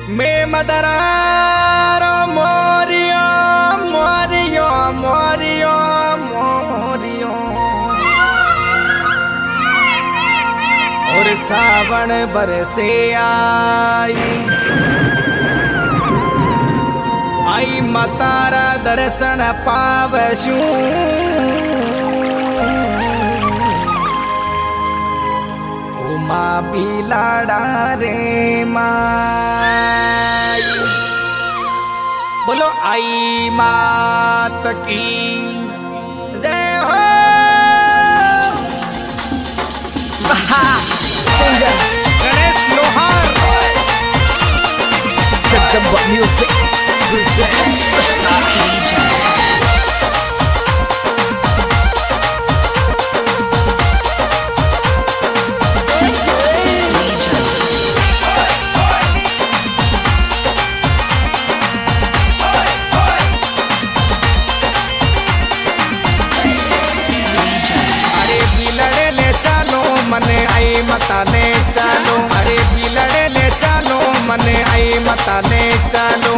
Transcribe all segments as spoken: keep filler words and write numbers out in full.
मैं मदरारो मोरियो मोरियो मोरियो मोरियो और सावन बरसे आई आई मतारा दर्शन पावशू उमा बिलाड़ा रे माई बोलो आई मात की जय हो। सिंगर गणेश लोहार जगदम्बा म्यूजिक presents मने आई मताने चालो अरे बिलड़े ले चालो मने आई मताने चालो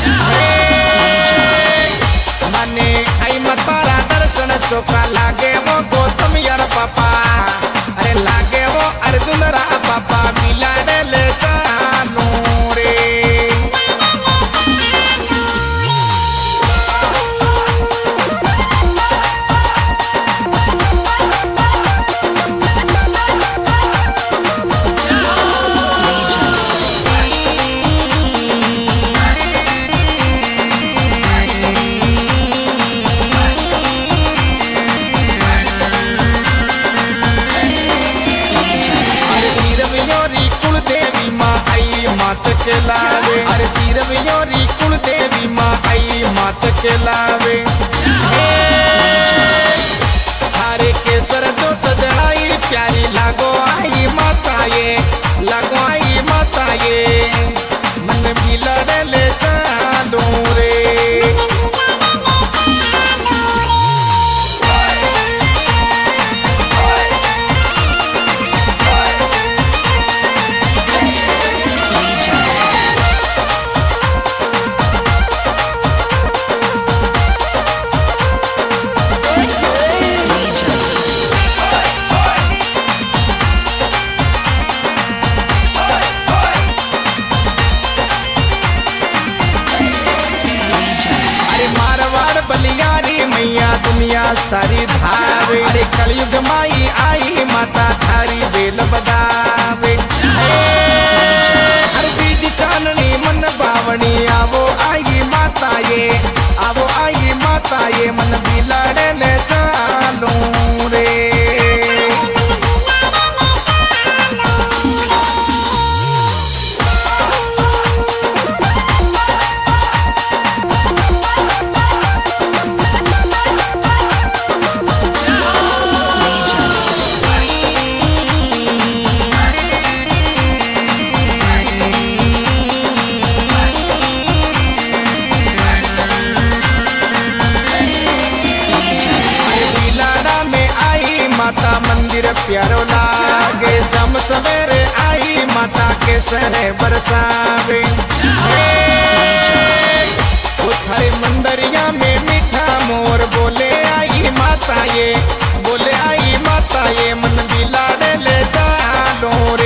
मने आई मतारा दर्शन चोका लागे वो गौतम यार पापा अरे लागे वो अर्जुन रा पापा बिलड़े ले चालो रे के लावे अरे सिरव योरी कुल देवी माँ आई मात के लावे हरे केसर जो तजड़ाई प्यारी लागो आई माता ये लागो आई माता ये मन बिलड़ ले चालो रे दुनिया सारी धावे अरे कलयुग माई आई माता थारी बेल बदावे हर बीज चाननी मन बावनी आवो आई माता ये आवो आई माता ये मन बिलड़े ले चालो रे माता मंदिर प्यारो लागे सम सवेरे आई माता के सरे बरसावे थारे मंदरिया में मीठा मोर बोले आई माता ये बोले आई माता ये मन बिलाड़े ले चालो रे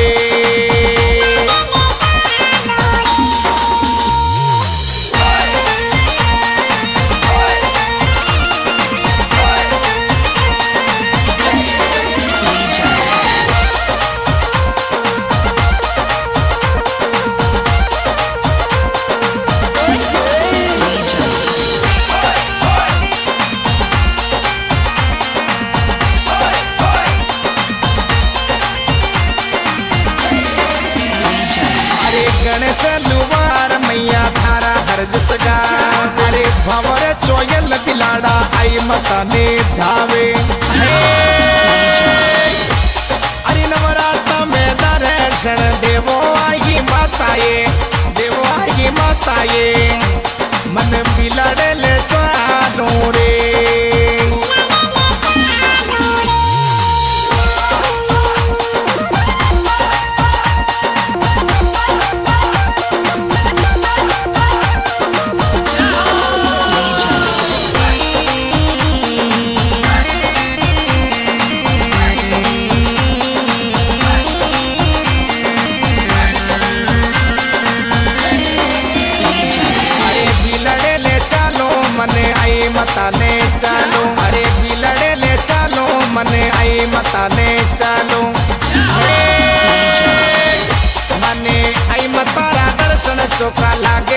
गणेश लुवार मैया थारा हरज सगा अरे भंवर चोयल बिलाड़ा आई माता ने धावे अरे नवरात्र में दर्शन देवो आई माता ये देवो आई माता ये मन बिलड़े ले चालो रे ચાલે ચાલો મને આઈ તારા દર્શન ચોખા લાગે